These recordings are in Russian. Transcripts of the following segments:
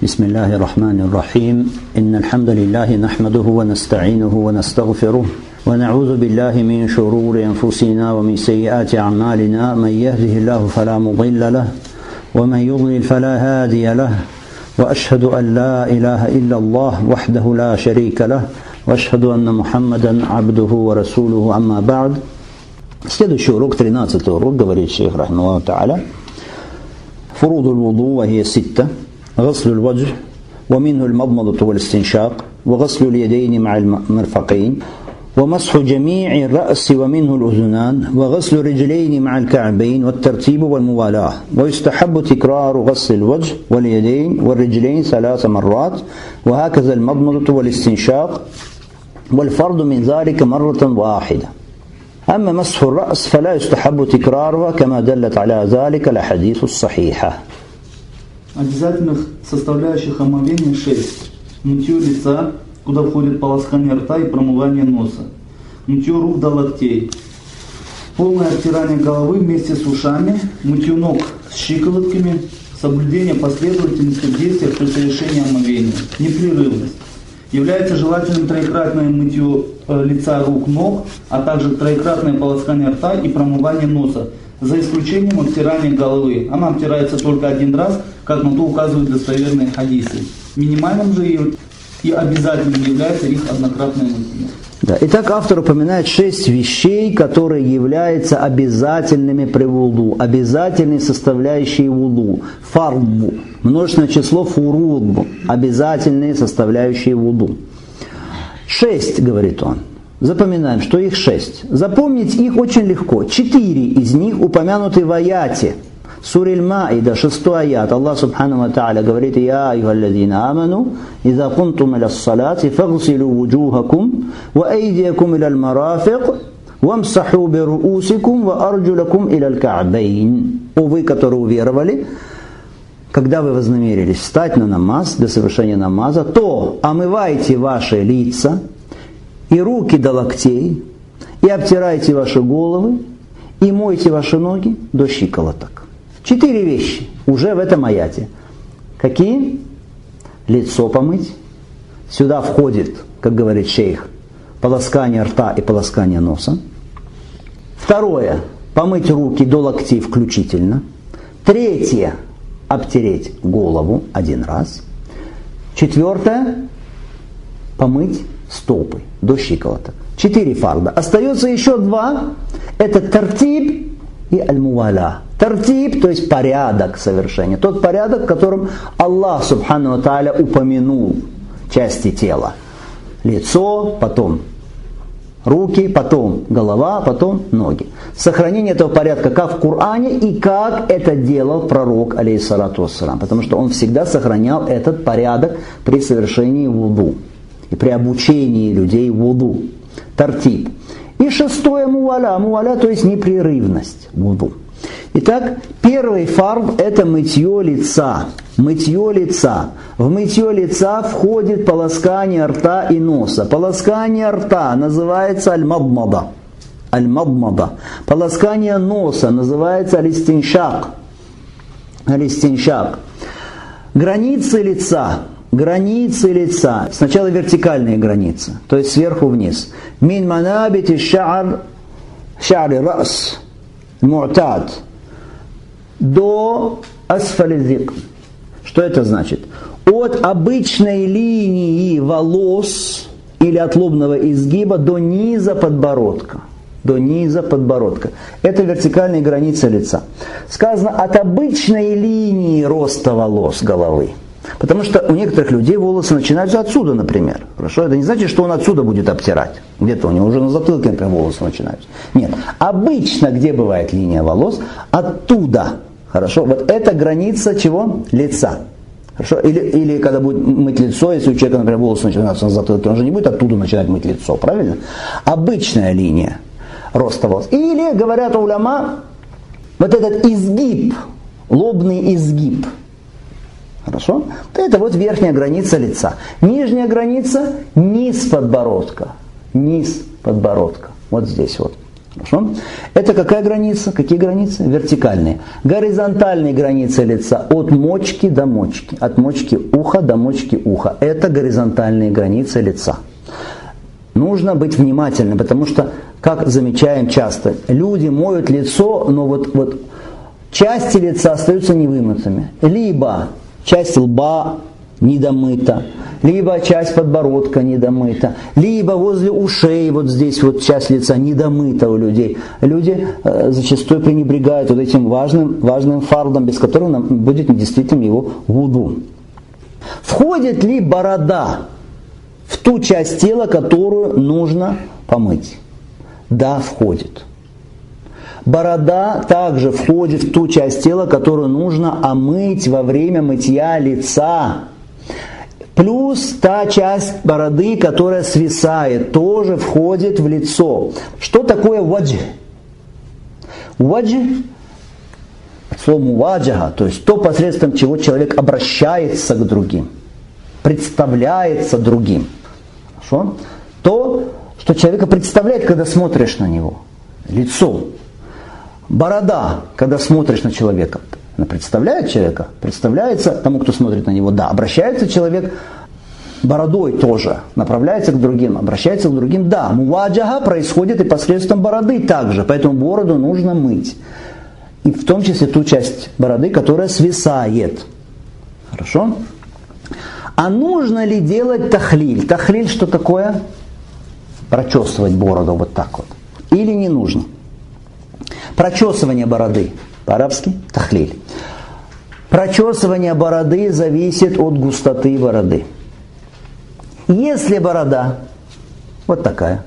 بسم الله الرحمن الرحيم إن الحمد لله نحمده ونستعينه ونستغفره ونعوذ بالله من شرور أنفسنا ومن سيئات أعمالنا من يهده الله فلا مضل له ومن يضلل فلا هادي له وأشهد أن لا إله إلا الله وحده لا شريك له وأشهد أن محمدا عبده ورسوله أما بعد. Следующий урок, 13-й урок, говорит шейх рахимахуллаху та'аля. فروض الوضوء وهي 6: غسل الوجه ومنه المضمضة والاستنشاق وغسل اليدين مع المرفقين ومسح جميع الرأس ومنه الأذنان وغسل الرجلين مع الكعبين والترتيب والموالاة. ويستحب تكرار غسل الوجه واليدين والرجلين 3 مرات وهكذا المضمضة والاستنشاق والفرض من ذلك مرة واحدة. أما مسح الرأس فلا يستحب تكرارها كما دلت على ذلك الأحاديث الصحيحة. Обязательных составляющих омовения 6. Мытье лица, куда входит полоскание рта и промывание носа. Мытье рук до локтей. Полное обтирание головы вместе с ушами. Мытье ног с щиколотками. Соблюдение последовательности в действиях при совершении омовения. Непрерывность. Является желательным троекратное мытье лица, рук, ног, а также троекратное полоскание рта и промывание носа, за исключением обтирания головы. Она обтирается только 1 раз, как на то указывают достоверные хадисы. Минимальным же и обязательным является их однократное мытье. Да. Итак, автор упоминает 6 вещей, которые являются обязательными при вуду, обязательной составляющей вуду. Фарбу, множественное число фурудбу, обязательные составляющие вуду. 6, говорит он. Запоминаем, что их 6. Запомнить их очень легко. 4 из них упомянуты в аяте. Сура Аль-Маида, 6 аят. Аллах Субхану ва Та'аля говорит: «Я айюхалладзина аману, иза кунтум иля ссалати, фагсилу вуджухакум, ва айдиякум иля аль-марафиq, вамсаху бируусикум, ва арджулакум иля аль-ка'бейн». О вы, которые уверовали, когда вы вознамерились встать на намаз, для совершения намаза, то омывайте ваши лица и руки до локтей, и обтирайте ваши головы, и мойте ваши ноги до щиколоток. 4 вещи уже в этом аяте. Какие? Лицо помыть. Сюда входит, как говорит шейх, полоскание рта и полоскание носа. 2. Помыть руки до локтей включительно. 3. Обтереть голову 1 раз. 4. Помыть стопы до щиколоток. 4 фарда. Остается еще 2. Это тартиб и аль-муваля. Тартиб, то есть порядок совершения. Тот порядок, в котором Аллах Субхану ва Та'аля упомянул части тела. Лицо, потом руки, потом голова, потом ноги. Сохранение этого порядка как в Коране и как это делал пророк, алейхиссалату вассалам. Потому что он всегда сохранял этот порядок при совершении вуду и при обучении людей вуду. Тартиб. И 6. муваля. Муваля, то есть непрерывность вуду. Итак, первый фард – это мытье лица. Мытье лица. В мытье лица входит полоскание рта и носа. Полоскание рта называется аль-мадмада. Аль-мадмада. Полоскание носа называется аль-истиншак. Аль-истиншак. Границы лица. Границы лица. Сначала вертикальные границы, то есть сверху вниз. Мин манабити ша'р, ша'ри рас, му'тад, до асфали зик. Что это значит? От обычной линии волос или от лобного изгиба до низа подбородка. До низа подбородка. Это вертикальные границы лица. Сказано от обычной линии роста волос головы. Потому что у некоторых людей волосы начинаются отсюда, например. Хорошо? Это не значит, что он отсюда будет обтирать. Где-то у него уже на затылке, например, волосы начинаются. Нет. Обычно, где бывает линия волос, оттуда. Хорошо? Вот это граница чего? Лица. Хорошо? Или когда будет мыть лицо, если у человека, например, волосы начинаются на затылке, он же не будет оттуда начинать мыть лицо. Правильно? Обычная линия роста волос. Или, говорят уляма, вот этот изгиб, лобный изгиб. Хорошо? Это вот верхняя граница лица. Нижняя граница – низ подбородка. Низ подбородка. Вот здесь вот. Хорошо? Это какая граница? Какие границы? Вертикальные. Горизонтальные границы лица от мочки до мочки. От мочки уха до мочки уха. Это горизонтальные границы лица. Нужно быть внимательным, потому что, как замечаем часто, люди моют лицо, но вот части лица остаются невымытыми. Либо часть лба недомыта, либо часть подбородка недомыта, либо возле ушей вот здесь вот часть лица недомыта у людей. Люди зачастую пренебрегают вот этим важным фардом, без которого нам будет недействительным его вуду. Входит ли борода в ту часть тела, которую нужно помыть? Да, входит. Борода также входит в ту часть тела, которую нужно омыть во время мытья лица. Плюс та часть бороды, которая свисает, тоже входит в лицо. Что такое ваджх? Ваджх, слово муваджаха, то есть то, посредством чего человек обращается к другим, представляется другим. Хорошо? То, что человека представляет, когда смотришь на него. Лицо. Борода, когда смотришь на человека, она представляет человека, представляется тому, кто смотрит на него, да. Обращается человек бородой тоже, направляется к другим, обращается к другим, да. Муваджаха происходит и посредством бороды также, поэтому бороду нужно мыть. И в том числе ту часть бороды, которая свисает. Хорошо? А нужно ли делать тахлиль? Тахлиль что такое? Прочесывать бороду вот так вот. Или не нужно? Прочесывание бороды. По-арабски тахлиль. Прочесывание бороды зависит от густоты бороды. Если борода вот такая,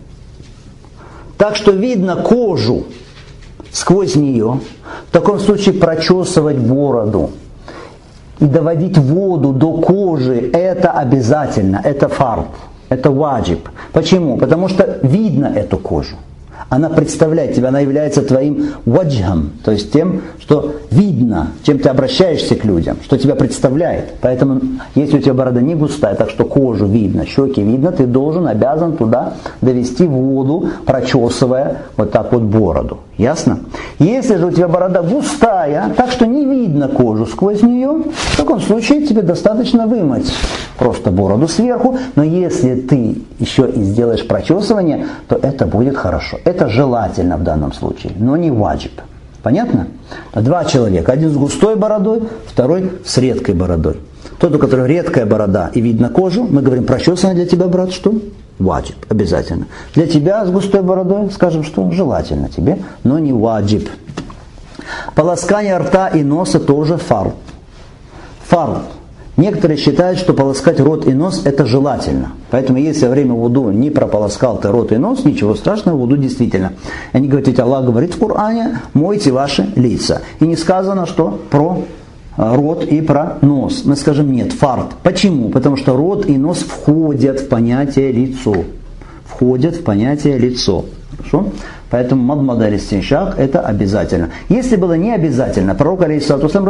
так что видно кожу сквозь нее, в таком случае прочесывать бороду и доводить воду до кожи, это обязательно, это фард, это ваджиб. Почему? Потому что видно эту кожу. Она представляет тебя, она является твоим ваджхом, то есть тем, что видно, чем ты обращаешься к людям, что тебя представляет. Поэтому, если у тебя борода не густая, так что кожу видно, щеки видно, ты обязан туда довести воду, прочесывая вот так вот бороду. Ясно? Если же у тебя борода густая, так что не видно кожу сквозь нее, в таком случае тебе достаточно вымыть просто бороду сверху, но если ты еще и сделаешь прочесывание, то это будет хорошо. Это желательно в данном случае, но не ваджиб. Понятно? Два человека, один с густой бородой, второй с редкой бородой. Тот, у которого редкая борода и видно кожу, мы говорим, прочесывание для тебя, брат, что? Ваджиб, обязательно. Для тебя с густой бородой, скажем, что желательно тебе, но не ваджиб. Полоскание рта и носа тоже фард. Фард. Некоторые считают, что полоскать рот и нос это желательно. Поэтому если во время вуду не прополоскал ты рот и нос, ничего страшного, вуду действительно. Они говорят, ведь Аллах говорит в Коране, мойте ваши лица. И не сказано, что про рот и про нос. Мы скажем нет, фард. Почему? Потому что рот и нос входят в понятие лицо. Входят в понятие лицо. Хорошо? Поэтому мадмада или стиншак это обязательно. Если было не обязательно, пророк алейхиссалату вассалям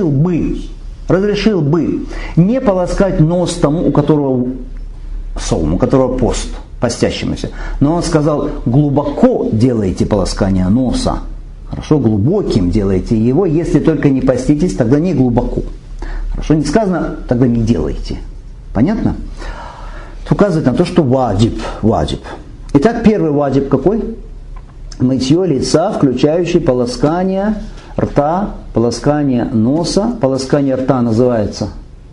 разрешил бы не полоскать нос тому, у которого сом, у которого пост, постящемуся. Но он сказал, глубоко делайте полоскание носа. Хорошо, глубоким делайте его, если только не поститесь, тогда не глубоко. Хорошо, не сказано, тогда не делайте. Понятно? Это указывает на то, что ваджиб. Итак, первый ваджиб какой? Мытье лица, включающий полоскание рта, полоскание носа. Полоскание рта называется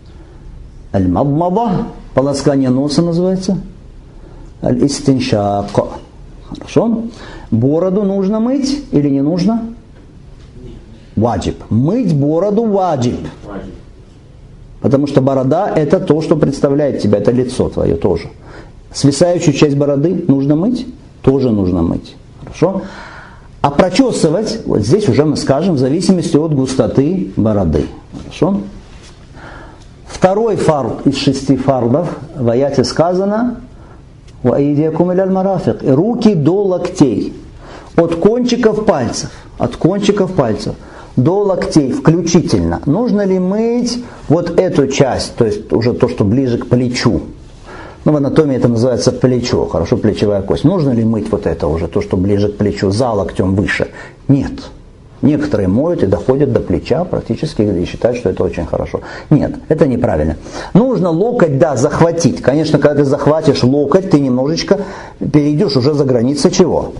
аль-мадмада, полоскание носа называется аль-истиншак. Хорошо? Бороду нужно мыть или не нужно? Ваджиб. Мыть бороду ваджиб. Потому что борода это то, что представляет тебя, это лицо твое тоже. Свисающую часть бороды нужно мыть? Тоже нужно мыть. Хорошо? А прочесывать, вот здесь уже мы скажем, в зависимости от густоты бороды. Хорошо? Второй фард из 6 фардов в аяте сказано «Ваидиакум иляль марафик» – руки до локтей. От кончиков пальцев до локтей включительно. Нужно ли мыть вот эту часть, то есть уже то, что ближе к плечу? в анатомии это называется плечо, хорошо, плечевая кость. Нужно ли мыть вот это уже, то, что ближе к плечу, за локтем выше? Нет. Некоторые моют и доходят до плеча практически и считают, что это очень хорошо. Нет, это неправильно. Нужно локоть, да, захватить. Конечно, когда ты захватишь локоть, ты немножечко перейдешь уже за границы чего?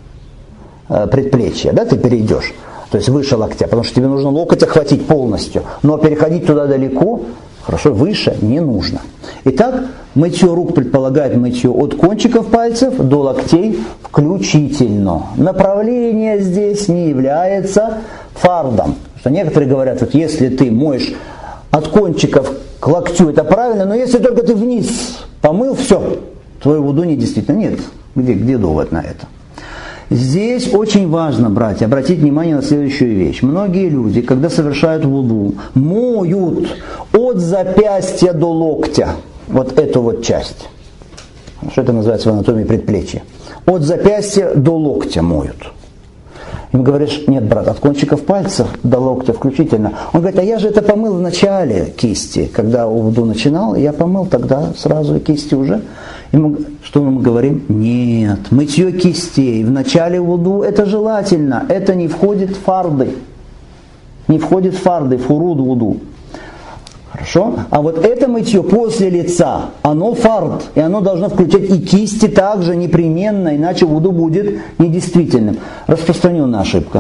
Предплечья, да, ты перейдешь. То есть выше локтя, потому что тебе нужно локоть охватить полностью. Но переходить туда далеко, хорошо, выше не нужно. Итак, мытье рук предполагает мытье от кончиков пальцев до локтей включительно. Направление здесь не является фардом. Что некоторые говорят, вот если ты моешь от кончиков к локтю, это правильно, но если только ты вниз помыл, все, твой вуду недействительно. Нет, где довод на это? Здесь очень важно, братья, обратить внимание на следующую вещь. Многие люди, когда совершают вуду, моют от запястья до локтя вот эту вот часть. Что это называется в анатомии предплечья? От запястья до локтя моют. Им говоришь, нет, брат, от кончиков пальцев до локтя включительно. Он говорит, а я же это помыл в начале кисти. Когда вуду начинал, я помыл тогда сразу и кисти уже. Что мы говорим? Нет, мытье кистей в начале вуду это желательно. Это не входит в фарды. Не входит в фарды, в фуруд вуду. Хорошо? А вот это мытье после лица, оно фард. И оно должно включать и кисти также непременно, иначе вуду будет недействительным. Распространенная ошибка.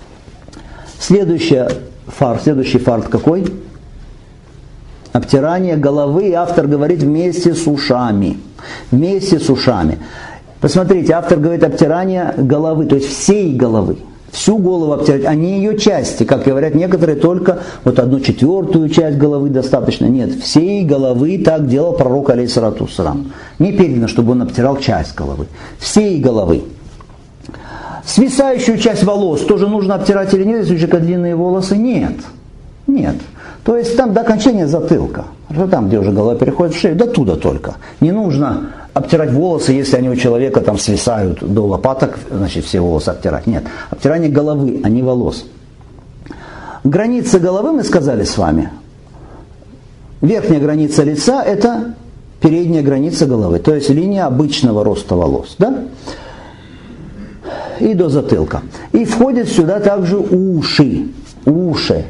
Следующий фард какой? Обтирание головы, и автор говорит вместе с ушами. Вместе с ушами. Посмотрите, автор говорит обтирание головы, то есть всей головы. Всю голову обтирать, а не ее части. Как говорят некоторые, только вот 1/4 часть головы достаточно. Нет, всей головы так делал пророк алейхиссалату вассалам. Не передано, чтобы он обтирал часть головы. Всей головы. Свисающую часть волос тоже нужно обтирать или нет, если у человека длинные волосы? Нет. Нет. То есть там до окончания затылка. Там, где уже голова переходит в шею, до туда только. Не нужно обтирать волосы, если они у человека там свисают до лопаток, значит все волосы обтирать. Нет. Обтирание головы, а не волос. Граница головы, мы сказали с вами. Верхняя граница лица – это передняя граница головы. То есть линия обычного роста волос. Да? И до затылка. И входят сюда также уши. Уши.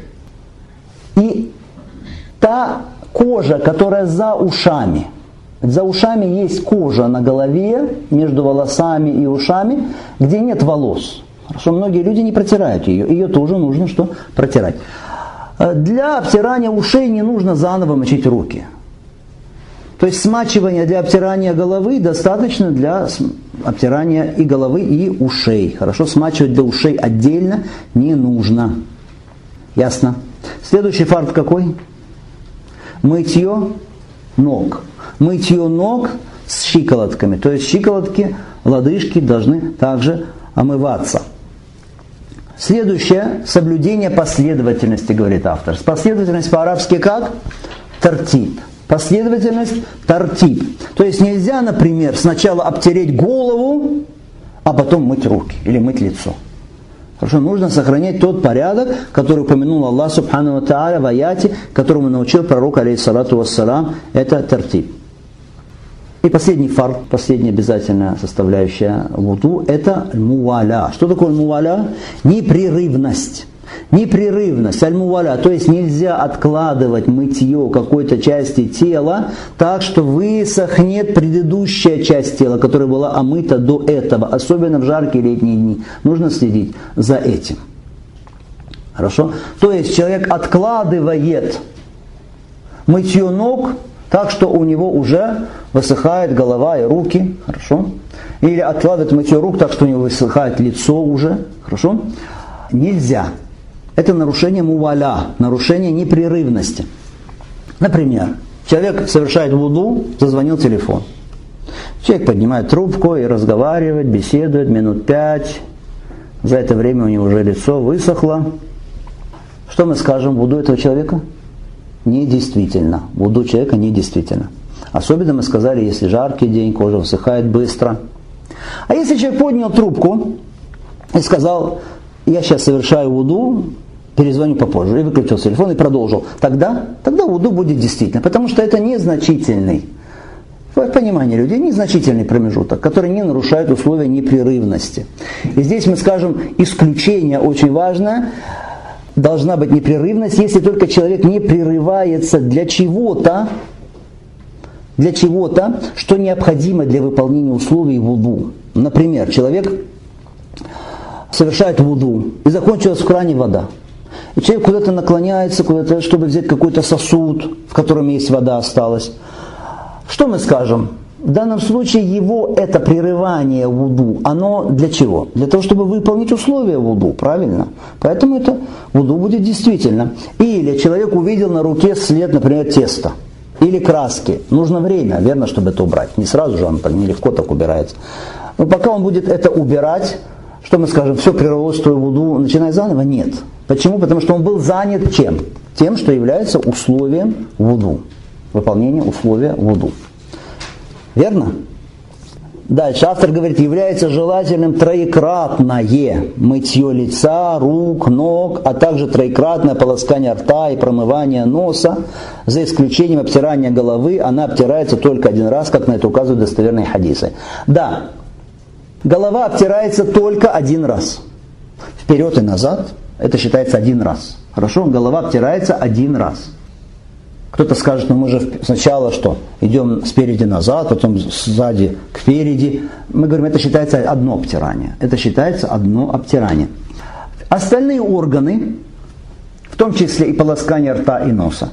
И та кожа, которая за ушами. За ушами есть кожа на голове, между волосами и ушами, где нет волос. Хорошо, многие люди не протирают ее. Ее тоже нужно что? Протирать. Для обтирания ушей не нужно заново мочить руки. То есть смачивание для обтирания головы достаточно для обтирания и головы, и ушей. Хорошо, смачивать для ушей отдельно не нужно. Ясно? Следующий фард какой? Мытье ног. Мытье ног с щиколотками. То есть щиколотки, лодыжки должны также омываться. Следующее – соблюдение последовательности, говорит автор. Последовательность по-арабски как? Тартиб. Последовательность тартиб. То есть нельзя, например, сначала обтереть голову, а потом мыть руки или мыть лицо. Хорошо, нужно сохранять тот порядок, который упомянул Аллах Субхану ва Тааля в аяте, которому научил пророк алейхиссалату вассалам, это тартиб. И последний фард, последняя обязательная составляющая вуду, это муваля. Что такое муваля? Непрерывность. Непрерывность, аль-муваля, то есть нельзя откладывать мытье какой-то части тела так, что высохнет предыдущая часть тела, которая была омыта до этого, особенно в жаркие летние дни. Нужно следить за этим. Хорошо? То есть человек откладывает мытье ног так, что у него уже высыхает голова и руки. Хорошо? Или откладывает мытье рук так, что у него высыхает лицо уже. Хорошо? Нельзя. Это нарушение муваля, нарушение непрерывности. Например, человек совершает вуду, зазвонил телефон. Человек поднимает трубку и разговаривает, беседует минут 5. За это время у него уже лицо высохло. Что мы скажем? Вуду этого человека? Недействительно. Вуду человека недействительно. Особенно мы сказали, если жаркий день, кожа высыхает быстро. А если человек поднял трубку и сказал: я сейчас совершаю вуду, перезвоню попозже, и выключил телефон и продолжил, тогда вуду будет действительно, потому что это незначительный В понимании людей незначительный промежуток, который не нарушает условия непрерывности. И здесь мы скажем, исключение очень важно. Должна быть непрерывность, если только человек не прерывается для чего-то, что необходимо для выполнения условий вуду. Например, человек совершает вуду, и закончилась в кране вода. И человек куда-то наклоняется, чтобы взять какой-то сосуд, в котором есть вода осталась. Что мы скажем? В данном случае его это прерывание вуду, оно для чего? Для того, чтобы выполнить условия вуду, правильно? Поэтому это вуду будет действительно. Или человек увидел на руке след, например, теста или краски. Нужно время, верно, чтобы это убрать. Не сразу же он нелегко так убирается. Но пока он будет это убирать, что мы скажем, все прервалось, твое вуду, начинай заново? Нет. Почему? Потому что он был занят чем? Тем, что является условием вуду. Выполнение условия вуду. Верно? Дальше автор говорит, является желательным троекратное мытье лица, рук, ног, а также троекратное полоскание рта и промывание носа, за исключением обтирания головы. Она обтирается только один раз, как на это указывают достоверные хадисы. Да, голова обтирается только один раз. Вперед и назад это считается один раз. Хорошо? Голова обтирается один раз. Кто-то скажет, мы же сначала что? Идем спереди назад, потом сзади кпереди. Мы говорим, это считается одно обтирание. Это считается одно обтирание. Остальные органы, в том числе и полоскание рта и носа,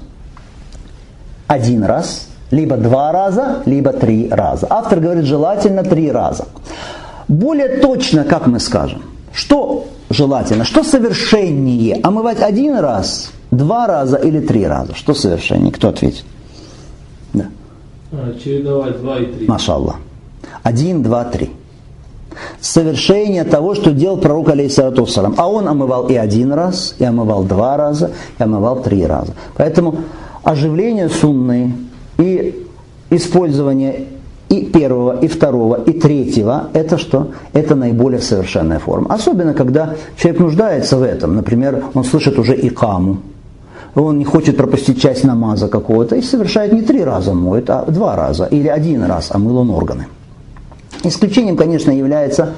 один раз, либо 2 раза, либо 3 раза. Автор говорит, желательно 3 раза. Более точно, как мы скажем, что желательно, что совершеннее, омывать 1 раз, 2 раза или 3 раза? Что совершеннее? Кто ответит? Да. Чередовать 2 и 3. Машаллах. 1, 2, 3. Совершение того, что делал пророк алейхиссалату вассалям. А он омывал и 1 раз, и омывал 2 раза, и омывал 3 раза. Поэтому оживление сунны и использование и первого, и второго, и третьего, это что? Это наиболее совершенная форма. Особенно, когда человек нуждается в этом. Например, он слышит уже икаму. Он не хочет пропустить часть намаза какого-то и совершает не 3 раза моет, а 2 раза. Или 1 раз омыл он органы. Исключением, конечно, является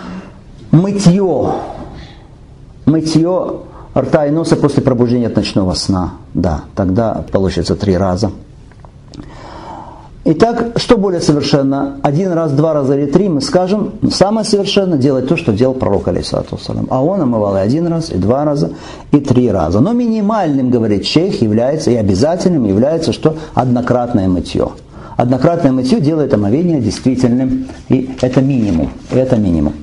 мытье. Мытье рта и носа после пробуждения от ночного сна. Да, тогда получится 3 раза. Итак, что более совершенно? 1 раз, 2 раза или 3, мы скажем, самое совершенно делать то, что делал пророк алейхиссалату вассалям. А он омывал и 1 раз, и 2 раза, и 3 раза. Но минимальным, говорит шейх, является, и обязательным является, что однократное мытье. Однократное мытье делает омовение действительным, и это минимум. Это минимум.